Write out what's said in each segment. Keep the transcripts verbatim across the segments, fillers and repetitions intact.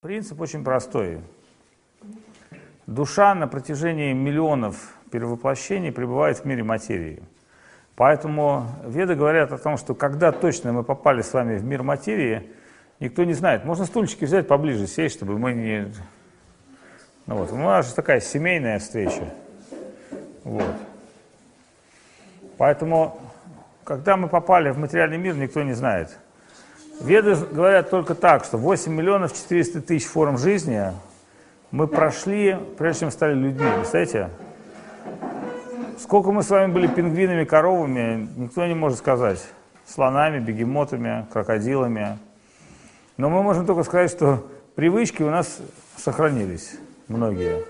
Принцип очень простой. Душа на протяжении миллионов перевоплощений пребывает в мире материи. Поэтому веды говорят о том, что когда точно мы попали с вами в мир материи, никто не знает. Можно стульчики взять поближе, сесть, чтобы мы не... Ну вот. У нас же такая семейная встреча. Вот. Поэтому, когда мы попали в материальный мир, никто не знает. Веды говорят только так, что восемь миллионов четыреста тысяч форм жизни мы прошли, прежде чем стали людьми. Представляете? Сколько мы с вами были пингвинами, коровами, никто не может сказать. Слонами, бегемотами, крокодилами. Но мы можем только сказать, что привычки у нас сохранились, многие.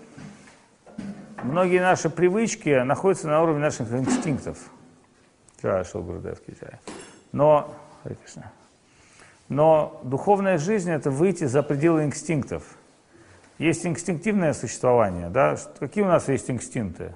Многие наши привычки находятся на уровне наших инстинктов. Вчера я шел в Гурудев в Китае. Но... Но духовная жизнь — это выйти за пределы инстинктов. Есть инстинктивное существование, да? Какие у нас есть инстинкты?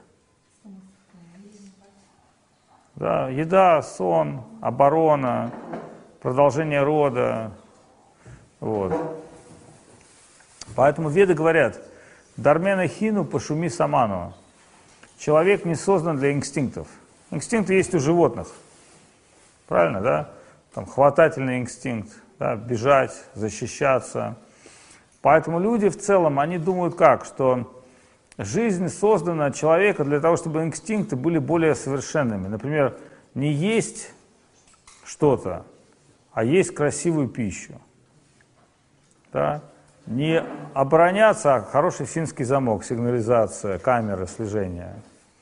Да, еда, сон, оборона, продолжение рода. Вот. Поэтому веды говорят: «Дармена хину пошуми саману». Человек не создан для инстинктов. Инстинкты есть у животных. Правильно, да? Там, хватательный инстинкт, да, бежать, защищаться. Поэтому люди в целом, они думают как, что жизнь создана человека для того, чтобы инстинкты были более совершенными. Например, не есть что-то, а есть красивую пищу. Да? Не обороняться, а хороший финский замок, сигнализация, камеры слежения.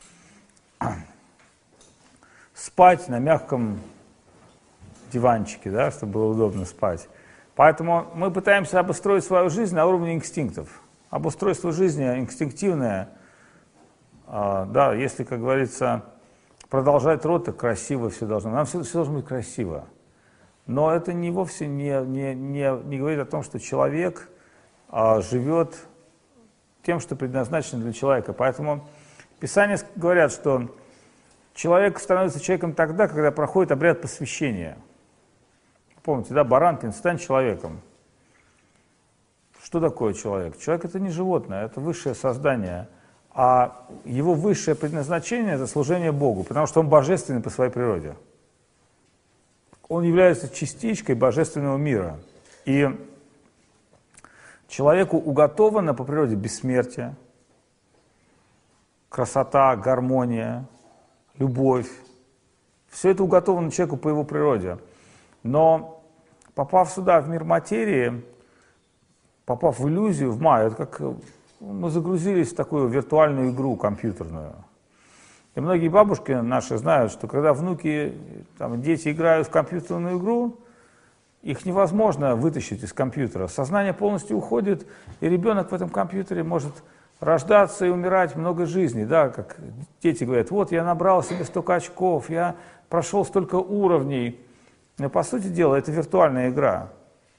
Спать на мягком диванчике, да, чтобы было удобно спать. Поэтому мы пытаемся обустроить свою жизнь на уровне инстинктов. Обустройство жизни инстинктивное, э, да, если, как говорится, продолжать род, так красиво все должно. Нам все, все должно быть красиво. Но это не вовсе не, не, не, не говорит о том, что человек э, живет тем, что предназначено для человека. Поэтому Писания говорят, что человек становится человеком тогда, когда проходит обряд посвящения. Помните, да, Баранкин, стань человеком. Что такое человек? Человек — это не животное, это высшее создание. А его высшее предназначение — это служение Богу, потому что он божественный по своей природе. Он является частичкой божественного мира. И человеку уготовано по природе бессмертие, красота, гармония, любовь. Все это уготовано человеку по его природе. Но попав сюда, в мир материи, попав в иллюзию, в майю, это как мы загрузились в такую виртуальную игру компьютерную. И многие бабушки наши знают, что когда внуки, там, дети играют в компьютерную игру, их невозможно вытащить из компьютера. Сознание полностью уходит, и ребенок в этом компьютере может рождаться и умирать много жизней, да, как дети говорят: вот я набрал себе столько очков, я прошел столько уровней. Но по сути дела это виртуальная игра.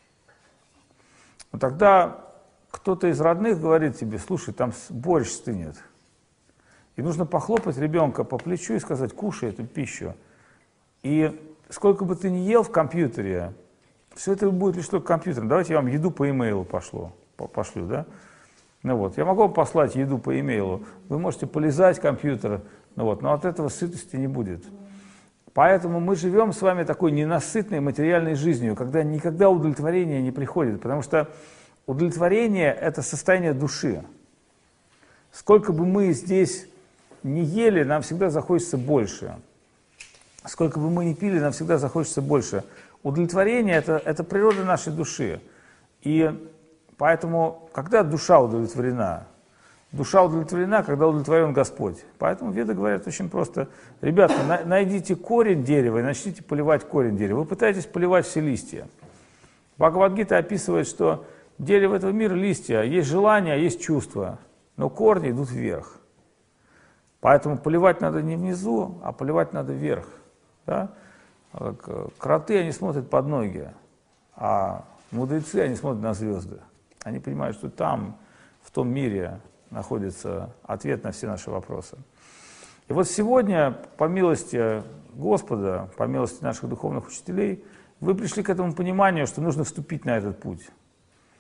Но тогда кто-то из родных говорит тебе: слушай, там борщ стынет. И нужно похлопать ребенка по плечу и сказать: кушай эту пищу. И сколько бы ты ни ел в компьютере, все это будет лишь только компьютером. Давайте я вам еду по имейлу пошлю, пошлю, да? Ну вот, я могу вам послать еду по имейлу, вы можете полизать компьютер, ну вот, но от этого сытости не будет. Поэтому мы живем с вами такой ненасытной материальной жизнью, когда никогда удовлетворение не приходит, потому что удовлетворение — это состояние души. Сколько бы мы здесь ни ели, нам всегда захочется больше. Сколько бы мы ни пили, нам всегда захочется больше. Удовлетворение — это, это природа нашей души. И поэтому, когда душа удовлетворена, душа удовлетворена, когда удовлетворен Господь. Поэтому веды говорят очень просто: ребята, на, найдите корень дерева и начните поливать корень дерева. Вы пытаетесь поливать все листья. Бхагавад-гита описывает, что дерево этого мира — листья, есть желание, есть чувства, но корни идут вверх. Поэтому поливать надо не внизу, а поливать надо вверх. Да? Кроты, они смотрят под ноги, а мудрецы, они смотрят на звезды. Они понимают, что там, в том мире, находится ответ на все наши вопросы. И вот сегодня, по милости Господа, по милости наших духовных учителей, вы пришли к этому пониманию, что нужно вступить на этот путь.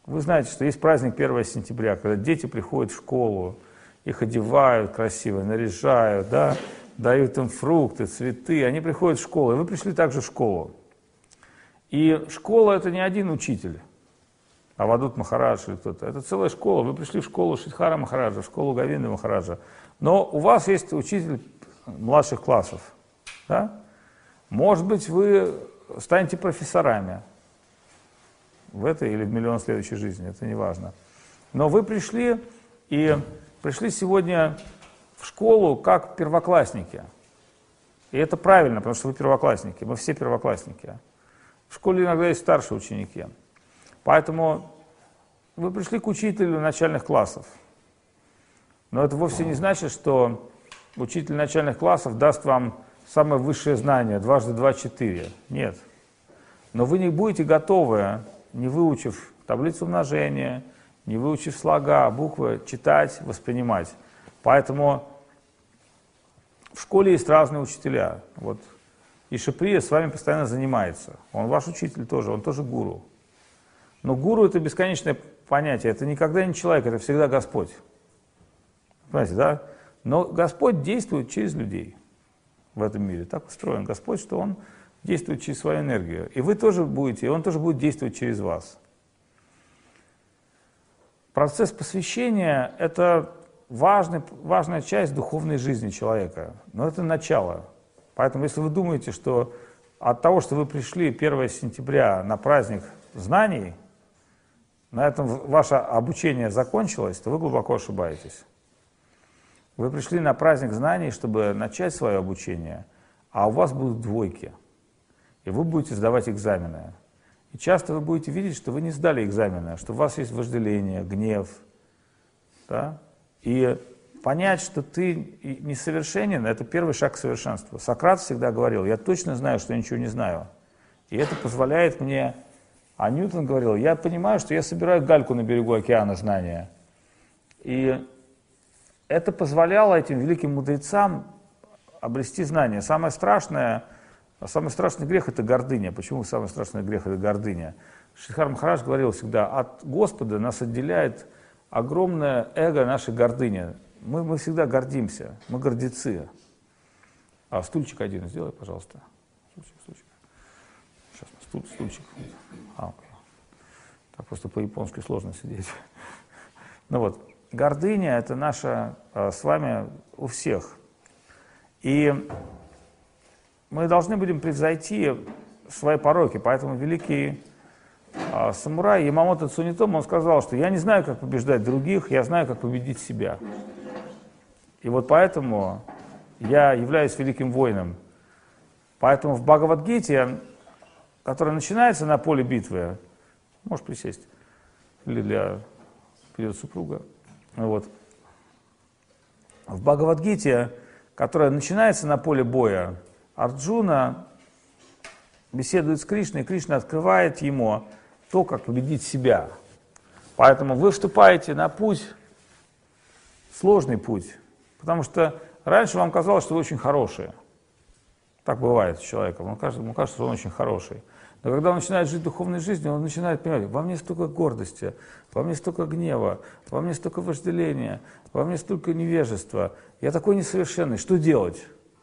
Вы знаете, что есть праздник первого сентября, когда дети приходят в школу, их одевают красиво, наряжают, да, дают им фрукты, цветы, они приходят в школу, и вы пришли также в школу. И школа — это не один учитель, Авадут Махарадж или кто-то, это целая школа. Вы пришли в школу Шридхара Махараджа, в школу Говинды Махараджа, но у вас есть учитель младших классов, да? Может быть, вы станете профессорами в этой или в миллион следующей жизни, это не важно. Но вы пришли, и пришли сегодня в школу как первоклассники. И это правильно, потому что вы первоклассники, мы все первоклассники. В школе иногда есть старшие ученики. Поэтому вы пришли к учителю начальных классов. Но это вовсе не значит, что учитель начальных классов даст вам самое высшее знание, дважды два — четыре. Нет. Но вы не будете готовы, не выучив таблицу умножения, не выучив слога, буквы, читать, воспринимать. Поэтому в школе есть разные учителя. Вот. И Шиприя с вами постоянно занимается. Он ваш учитель тоже, он тоже гуру. Но гуру — это бесконечное понятие, это никогда не человек, это всегда Господь. Понимаете, да? Но Господь действует через людей в этом мире. Так устроен Господь, что Он действует через свою энергию. И вы тоже будете, и Он тоже будет действовать через вас. Процесс посвящения — это важный, важная часть духовной жизни человека. Но это начало. Поэтому если вы думаете, что от того, что вы пришли первого сентября на праздник знаний, на этом ваше обучение закончилось, то вы глубоко ошибаетесь. Вы пришли на праздник знаний, чтобы начать свое обучение, а у вас будут двойки, и вы будете сдавать экзамены. И часто вы будете видеть, что вы не сдали экзамены, что у вас есть вожделение, гнев. Да? И понять, что ты несовершенен, это первый шаг к совершенству. Сократ всегда говорил: я точно знаю, что я ничего не знаю. И это позволяет мне... А Ньютон говорил: я понимаю, что я собираю гальку на берегу океана знания. И это позволяло этим великим мудрецам обрести знания. Самое страшное, самый страшный грех — это гордыня. Почему самый страшный грех — это гордыня? Шридхар Махарадж говорил всегда: от Господа нас отделяет огромное эго нашей гордыни. Мы, мы всегда гордимся, мы гордецы. А стульчик один сделай, пожалуйста. Стульчик, стульчик. Сейчас, стул, стульчик. А, окей. Так просто по-японски сложно сидеть. Ну вот, гордыня — это наша а, с вами у всех. И мы должны будем превзойти свои пороки. Поэтому великий а, самурай Ямамото Цунитомо, он сказал, что я не знаю, как побеждать других, я знаю, как победить себя. И вот поэтому я являюсь великим воином. Поэтому в Бхагавад-гите, которая начинается на поле битвы, можешь присесть, или для придет супруга, вот. В Бхагавад-гите, которая начинается на поле боя, Арджуна беседует с Кришной, и Кришна открывает ему то, как победить себя. Поэтому вы вступаете на путь, сложный путь, потому что раньше вам казалось, что вы очень хорошие. Так бывает с человеком, ему кажется, ему кажется, что он очень хороший. Но когда он начинает жить духовной жизнью, он начинает понимать: во мне столько гордости, во мне столько гнева, во мне столько вожделения, во мне столько невежества. Я такой несовершенный, что делать?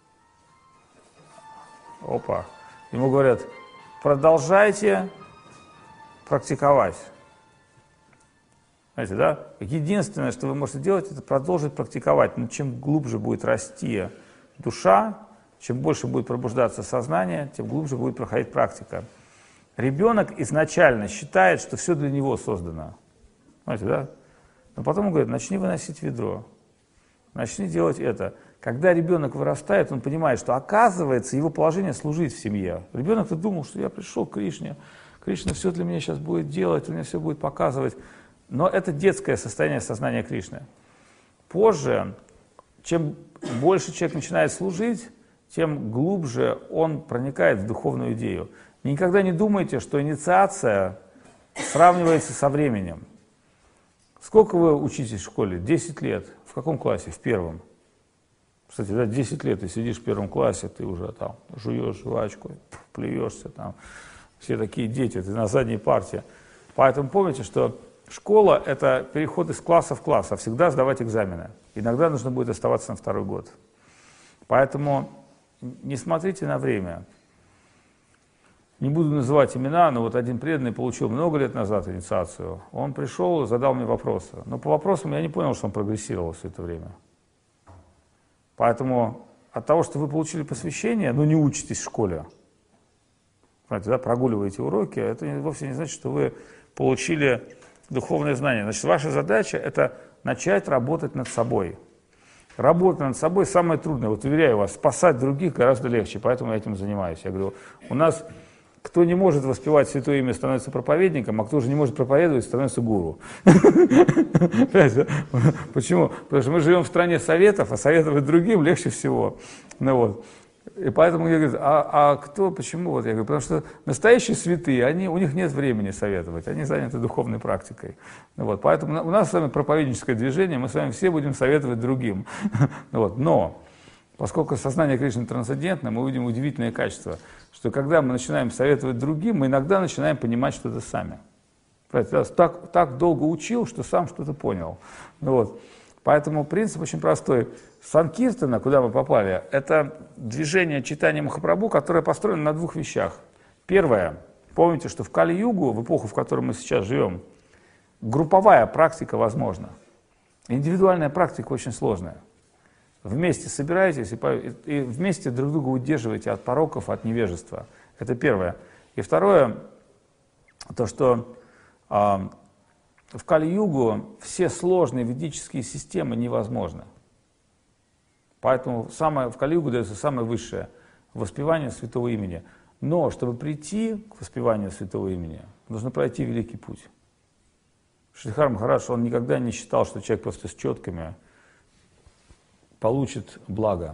Опа. Ему говорят: продолжайте практиковать. Знаете, да? Единственное, что вы можете делать, это продолжить практиковать. Но чем глубже будет расти душа, чем больше будет пробуждаться сознание, тем глубже будет проходить практика. Ребенок изначально считает, что все для него создано. Знаете, да? Но потом он говорит: начни выносить ведро, начни делать это. Когда ребенок вырастает, он понимает, что оказывается его положение служить в семье. Ребенок-то думал, что я пришел к Кришне, Кришна все для меня сейчас будет делать, он мне все будет показывать. Но это детское состояние сознания Кришны. Позже, чем больше человек начинает служить, тем глубже он проникает в духовную идею. Никогда не думайте, что инициация сравнивается со временем. Сколько вы учитесь в школе? десять лет. В каком классе? В первом. Кстати, да, десять лет ты сидишь в первом классе, ты уже там жуешь жвачку, плюешься там. Все такие дети, ты на задней парте. Поэтому помните, что школа — это переход из класса в класс, а всегда сдавать экзамены. Иногда нужно будет оставаться на второй год. Поэтому не смотрите на время. Не буду называть имена, но вот один преданный получил много лет назад инициацию. Он пришел и задал мне вопросы. Но по вопросам я не понял, что он прогрессировал все это время. Поэтому от того, что вы получили посвящение, но не учитесь в школе, знаете, да, прогуливаете уроки, это вовсе не значит, что вы получили духовное знание. Значит, ваша задача — это начать работать над собой. Работа над собой самое трудное. Вот уверяю вас, спасать других гораздо легче, поэтому я этим занимаюсь. Я говорю, у нас кто не может воспевать святое имя, становится проповедником, а кто же не может проповедовать, становится гуру. Почему? Потому что мы живем в стране советов, а советовать другим легче всего. Ну, вот. И поэтому я говорю, а, а кто, почему? Вот я говорю, потому что настоящие святые, они, у них нет времени советовать, они заняты духовной практикой. Ну, вот. Поэтому у нас с вами проповедническое движение, мы с вами все будем советовать другим. Ну, вот. Но поскольку сознание Кришны трансцендентно, мы увидим удивительное качество, что когда мы начинаем советовать другим, мы иногда начинаем понимать что-то сами. Я так, так долго учил, что сам что-то понял. Ну, вот. Поэтому принцип очень простой. Санкиртана, куда мы попали, это движение читания Махапрабху, которое построено на двух вещах. Первое. Помните, что в Кали-югу, в эпоху, в которой мы сейчас живем, групповая практика возможна. Индивидуальная практика очень сложная. Вместе собираетесь и, и вместе друг друга удерживаете от пороков, от невежества. Это первое. И второе, то, что э, в Кали-югу все сложные ведические системы невозможны. Поэтому самое, в Кали-югу дается самое высшее — воспевание святого имени. Но чтобы прийти к воспеванию святого имени, нужно пройти великий путь. Шридхар Махарадж, он никогда не считал, что человек просто с четками получит благо.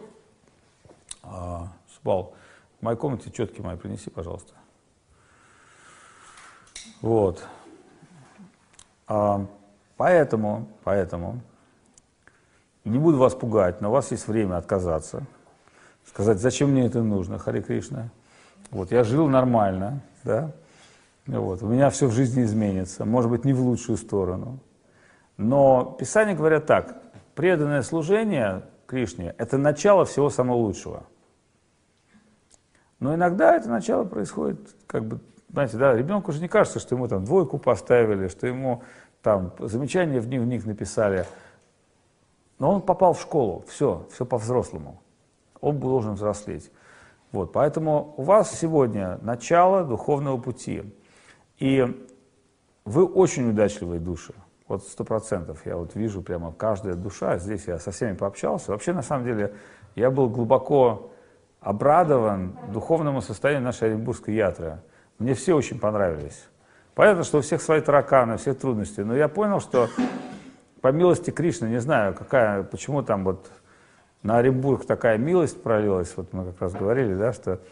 А, Субал, в моей комнате четки мои принеси, пожалуйста. Вот. А, поэтому, поэтому, не буду вас пугать, но у вас есть время отказаться, сказать, зачем мне это нужно, Харе Кришна. Вот, я жил нормально, да, вот, у меня все в жизни изменится, может быть, не в лучшую сторону. Но Писания говорят так: преданное служение Кришне — это начало всего самого лучшего. Но иногда это начало происходит, как бы, знаете, да, ребенку же не кажется, что ему там двойку поставили, что ему там замечания в дневник написали. Но он попал в школу, все, все по-взрослому. Он должен взрослеть. Вот, поэтому у вас сегодня начало духовного пути. И вы очень удачливые души. Вот сто процентов я вот вижу прямо каждая душа. Здесь я со всеми пообщался. Вообще, на самом деле, я был глубоко обрадован духовному состоянию нашей оренбургской ятры. Мне все очень понравились. Понятно, что у всех свои тараканы, все трудности. Но я понял, что по милости Кришны, не знаю, какая, почему там вот на Оренбург такая милость пролилась. Вот мы как раз говорили, да, что...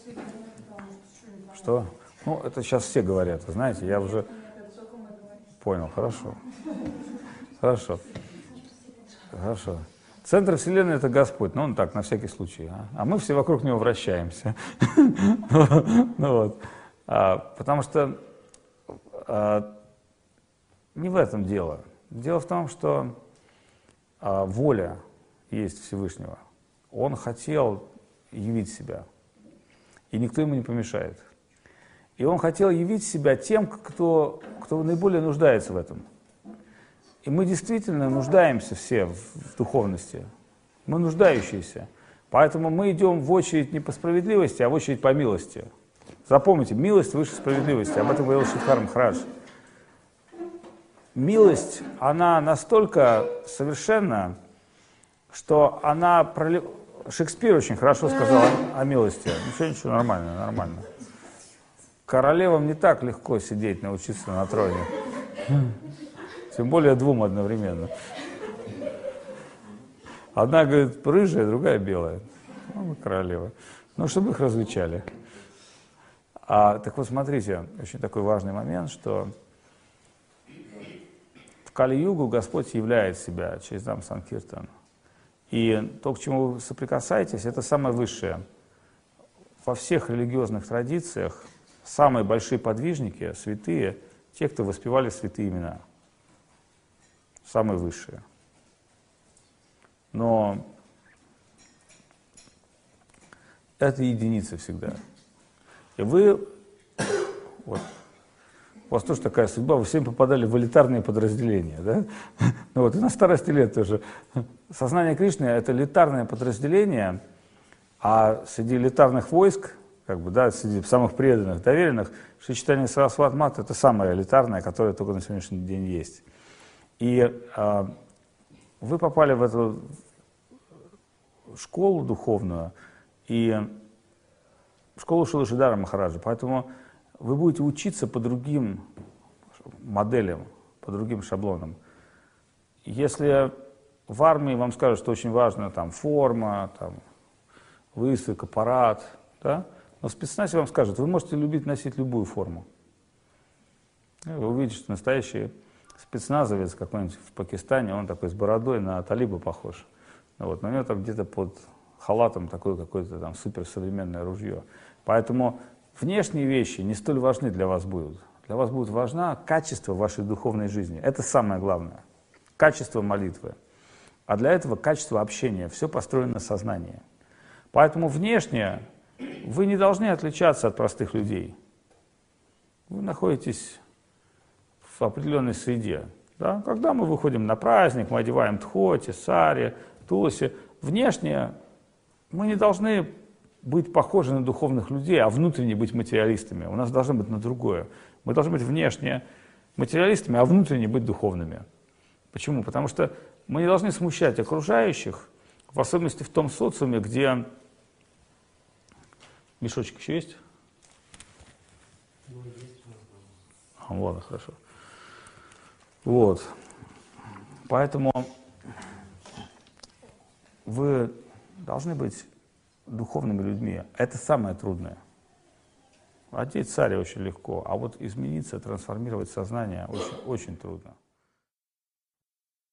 Что? Ну, это сейчас все говорят, знаете, я уже... Понял, хорошо. Хорошо. Хорошо. Центр Вселенной — это Господь, ну он так, на всякий случай. А, а мы все вокруг него вращаемся. Ну вот. Потому что не в этом дело. Дело в том, что воля есть Всевышнего. Он хотел явить себя, и никто ему не помешает. И он хотел явить себя тем, кто, кто наиболее нуждается в этом. И мы действительно нуждаемся все в, в духовности. Мы нуждающиеся. Поэтому мы идем в очередь не по справедливости, а в очередь по милости. Запомните, милость выше справедливости. Об этом говорил Шридхар Махарадж. Милость, она настолько совершенна, что она пролив... Шекспир очень хорошо сказал о, о милости. Ничего, ничего, нормально, нормально. Королевам не так легко сидеть, научиться на троне. Тем более двум одновременно. Одна, говорит, рыжая, другая белая. Ну, королева. Ну, чтобы их различали. А, так вот, смотрите, очень такой важный момент, что в Кали-югу Господь являет себя через Дам Санкиртан. И то, к чему вы соприкасаетесь, это самое высшее. Во всех религиозных традициях самые большие подвижники, святые, те, кто воспевали святые имена, самые высшие. Но это единицы всегда. И вы, вот, у вас тоже такая судьба, вы всем попадали в элитарные подразделения, да? Ну вот, и на старости лет тоже. Сознание Кришны — это элитарное подразделение, а среди элитарных войск, как бы, да, среди самых преданных, доверенных, Шри Чайтанья Сарасвати Мат — это самое элитарное, которое только на сегодняшний день есть. И а, вы попали в эту школу духовную, и в школу Шилашидара Махараджа, поэтому вы будете учиться по другим моделям, по другим шаблонам. Если в армии вам скажут, что очень важна там форма, там, высылка, парад, да? Но в спецназе вам скажут, вы можете любить носить любую форму. Вы увидите, что настоящий спецназовец какой-нибудь в Пакистане, он такой с бородой на талиба похож. Вот, но у него там где-то под халатом такое какое-то там суперсовременное ружье. Поэтому внешние вещи не столь важны для вас будут. Для вас будет важно качество вашей духовной жизни. Это самое главное. Качество молитвы. А для этого качество общения. Все построено на сознании. Поэтому внешне вы не должны отличаться от простых людей. Вы находитесь в определенной среде. Да? Когда мы выходим на праздник, мы одеваем тхоти, сари, туласи. Внешне мы не должны быть похожи на духовных людей, а внутренне быть материалистами. У нас должно быть на другое. Мы должны быть внешне материалистами, а внутренне быть духовными. Почему? Потому что мы не должны смущать окружающих, в особенности в том социуме, где... Мешочек еще есть? А, ладно, хорошо. Вот. Поэтому вы должны быть духовными людьми. Это самое трудное. Одеть царя очень легко, а вот измениться, трансформировать сознание очень, очень трудно.